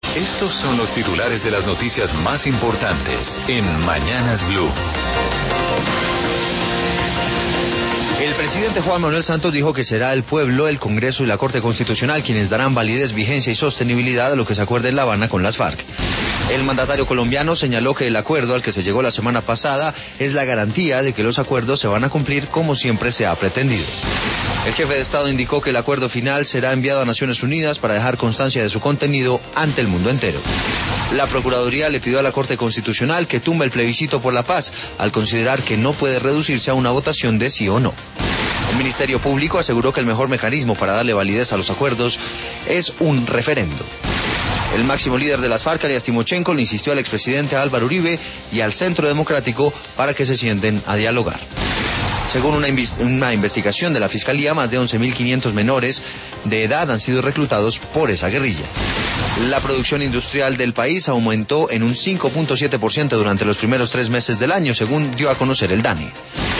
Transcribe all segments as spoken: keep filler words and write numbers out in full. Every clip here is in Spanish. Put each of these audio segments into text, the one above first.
Estos son los titulares de las noticias más importantes en Mañanas Blue. El presidente Juan Manuel Santos dijo que será el pueblo, el Congreso y la Corte Constitucional quienes darán validez, vigencia y sostenibilidad a lo que se acuerde en La Habana con las FARC. El mandatario colombiano señaló que el acuerdo al que se llegó la semana pasada es la garantía de que los acuerdos se van a cumplir como siempre se ha pretendido. El jefe de Estado indicó que el acuerdo final será enviado a Naciones Unidas para dejar constancia de su contenido ante el mundo entero. La Procuraduría le pidió a la Corte Constitucional que tumbe el plebiscito por la paz, al considerar que no puede reducirse a una votación de sí o no. El Ministerio Público aseguró que el mejor mecanismo para darle validez a los acuerdos es un referendo. El máximo líder de las FARC, Alias Timochenko, le insistió al expresidente Álvaro Uribe y al Centro Democrático para que se sienten a dialogar. Según una, inv- una investigación de la Fiscalía, más de once mil quinientos menores de edad han sido reclutados por esa guerrilla. La producción industrial del país aumentó en un cinco punto siete por ciento durante los primeros tres meses del año, según dio a conocer el DANE.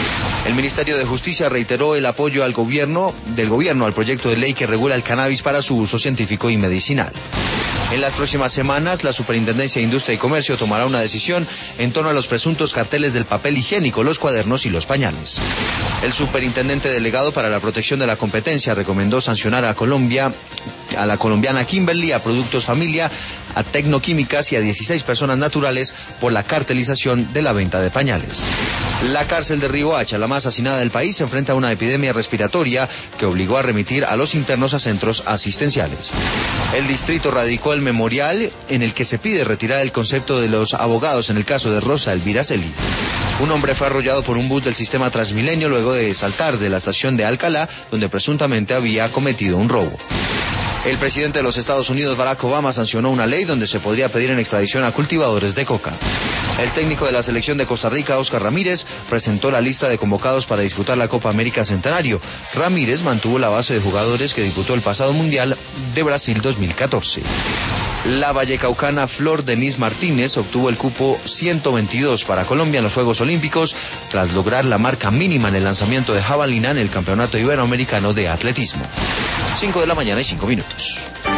El Ministerio de Justicia reiteró el apoyo al gobierno, del gobierno al proyecto de ley que regula el cannabis para su uso científico y medicinal. En las próximas semanas, la Superintendencia de Industria y Comercio tomará una decisión en torno a los presuntos carteles del papel higiénico, los cuadernos y los pañales. El superintendente delegado para la protección de la competencia recomendó sancionar a Colombia, a la colombiana Kimberly, a Productos Familia, a Tecnoquímicas y a dieciséis personas naturales por la cartelización de la venta de pañales. La cárcel de Riohacha, la más hacinada del país, se enfrenta a una epidemia respiratoria que obligó a remitir a los internos a centros asistenciales. El distrito radicó el memorial en el que se pide retirar el concepto de los abogados en el caso de Rosa Elvira Celi. Un hombre fue arrollado por un bus del sistema Transmilenio luego de saltar de la estación de Alcalá, donde presuntamente había cometido un robo. El presidente de los Estados Unidos, Barack Obama, sancionó una ley donde se podría pedir en extradición a cultivadores de coca. El técnico de la selección de Costa Rica, Oscar Ramírez, presentó la lista de convocados para disputar la Copa América Centenario. Ramírez mantuvo la base de jugadores que disputó el pasado Mundial de Brasil dos mil catorce. La vallecaucana Flor Denise Martínez obtuvo el cupo ciento veintidós para Colombia en los Juegos Olímpicos tras lograr la marca mínima en el lanzamiento de jabalina en el Campeonato Iberoamericano de Atletismo. cinco de la mañana y cinco minutos.